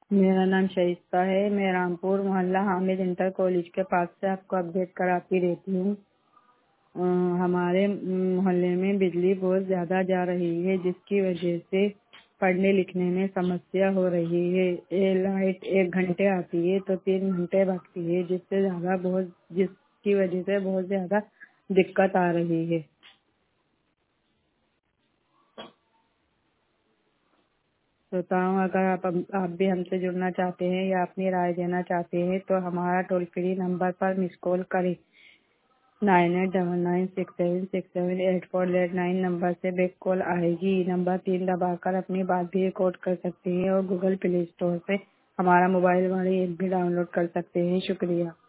मेरा नाम शरीफा है। मैं रामपुर मोहल्ला हामिद इंटर कॉलेज के पास से आपको अपडेट कराती रहती हूँ। अ, हमारे मोहल्ले में बिजली बहुत ज्यादा जा रही है, जिसकी वजह से पढ़ने लिखने में समस्या हो रही है। ये लाइट 1 घंटे आती है तो 3 घंटे भागती है, जिसकी वजह से बहुत ज्यादा दिक्कत आ रही है। श्रोताओं, अगर आप भी हमसे जुड़ना चाहते हैं या अपनी राय देना चाहते हैं तो हमारा टोल फ्री नंबर पर मिस कॉल करें। 9899676784 नंबर से बैक कॉल आएगी। नंबर 3 दबाकर अपनी बात भी रिकॉर्ड कर सकते हैं और गूगल प्ले स्टोर से हमारा मोबाइल वाले ऐप भी डाउनलोड कर सकते हैं। शुक्रिया।